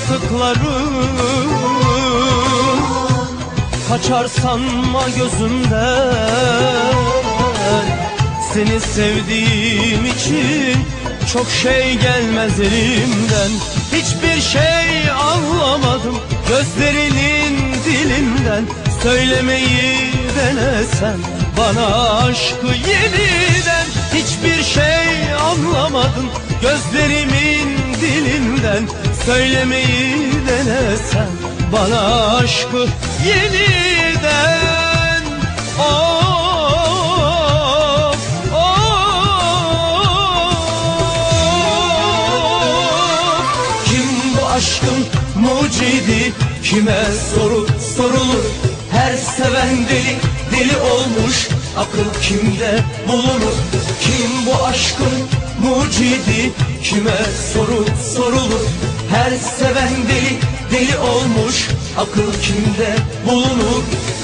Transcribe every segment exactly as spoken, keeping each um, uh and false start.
yaptıklarım kaçar sanma gözümden. Seni sevdiğim için çok şey gelmez elimden. Hiçbir şey anlamadım gözlerinin dilinden. Söylemeyi denesen bana aşkı yeniden. Hiçbir şey anlamadım gözlerimin dilinden. Söylemeyi denesen bana aşkı yeniden. Of, of. Kim bu aşkın mucidi? Kime soru sorulur? Her seven deli deli olmuş, akıl kimde bulunur? Kim bu aşkın mucidi? Kime soru sorulur? Her seven deli deli olmuş, akıl kimde bulunur?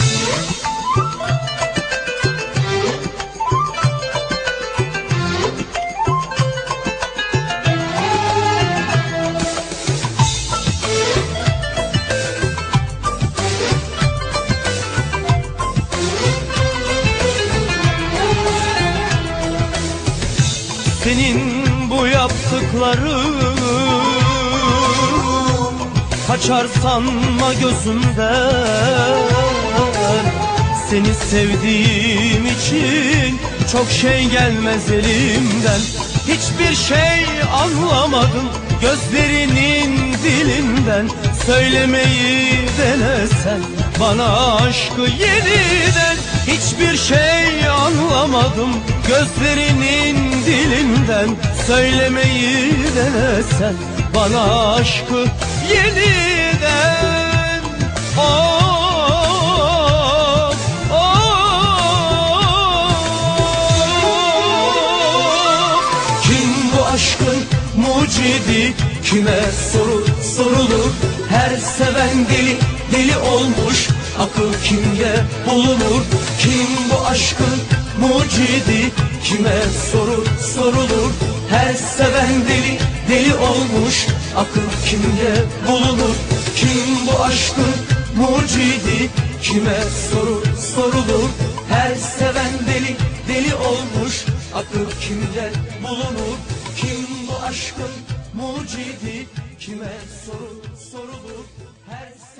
Senin bu yaptıkların kaçar sanma gözümden. Seni sevdiğim için çok şey gelmez elimden. Hiçbir şey anlamadım gözlerinin dilinden. Söylemeyi denesen bana aşkı yeniden. Hiçbir şey anlamadım gözlerinin dilinden. Söylemeyi denesen bana aşkı yeniden. Of, of. Kim bu aşkın mucidi? Kime soru sorulur? Her seven deli deli olmuş, akıl kimde bulunur? Kim bu aşkın mucidi? Kime soru sorulur? Her seven deli deli olmuş, akıl kimde bulunur? Kim bu aşkın mucidi? Kime soru sorulur? Her seven deli deli olmuş, akıl kimde bulunur? Kim bu aşkın mucidi? Kime soru sorulur? Her